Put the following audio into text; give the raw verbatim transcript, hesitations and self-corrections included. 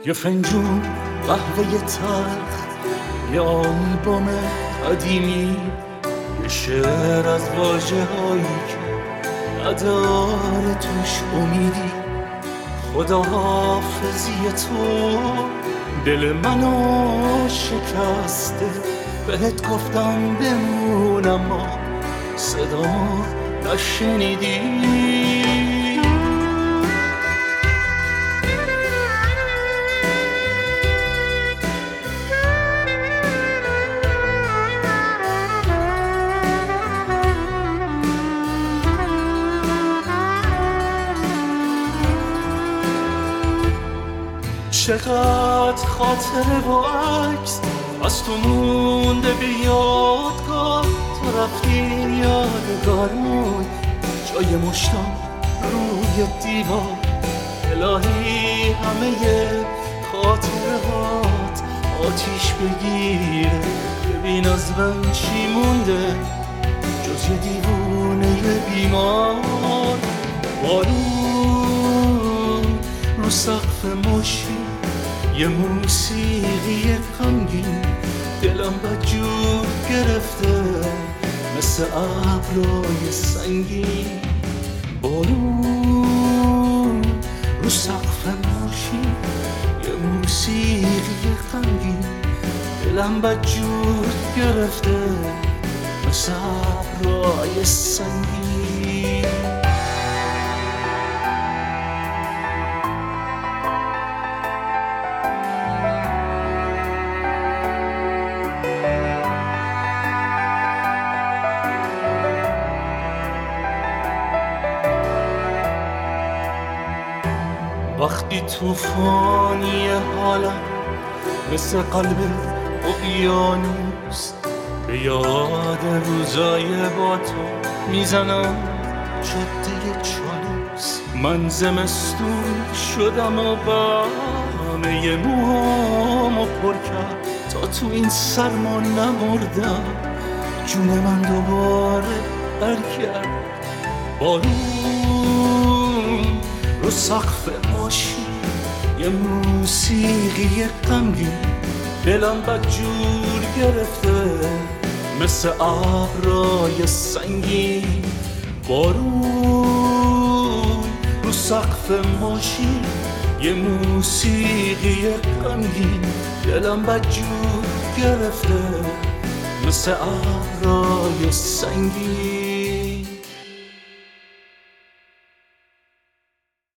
یه فنجون قهوه تلخ، یه آلبوم قدیمی، یه شعر از واژه هایی که نداره توش امیدی. خدا حافظی تو دل منو شکسته، بهت گفتم بمون اما صدا نشنیدی. چقدر خاطره و عکس از تو مونده به یادگار، تو رفتی یادگار موند جای مشتام روی دیوار. الهی همه خاطرهات آتیش بگیره، ببین از من چی مونده جز یه دیوونه بیمار. بارون رو سقف ماشین، یه موسیقی غمگین، دلم بدجور گرفته مثل ابرای سنگین. بارون رو سقف ماشین، یه موسیقی غمگین، دلم بدجور گرفته مثل ابرای سنگین. وقتی توفانی حالم مثل قلب اقیانوس، به یاد روزای با تو میزنم جاده چالوس. من زمستون شدم و با همه موهامو پر کرد، تا تو این سرما نمردم جون من دوباره برگرد. بارون رو سقف ماشین، یه موسیقی غمگین، دلم بدجور گرفته مثل ابرای سنگین. بارون رو سقف ماشین، یه موسیقی غمگین، دلم بدجور گرفته مثل ابرای سنگین.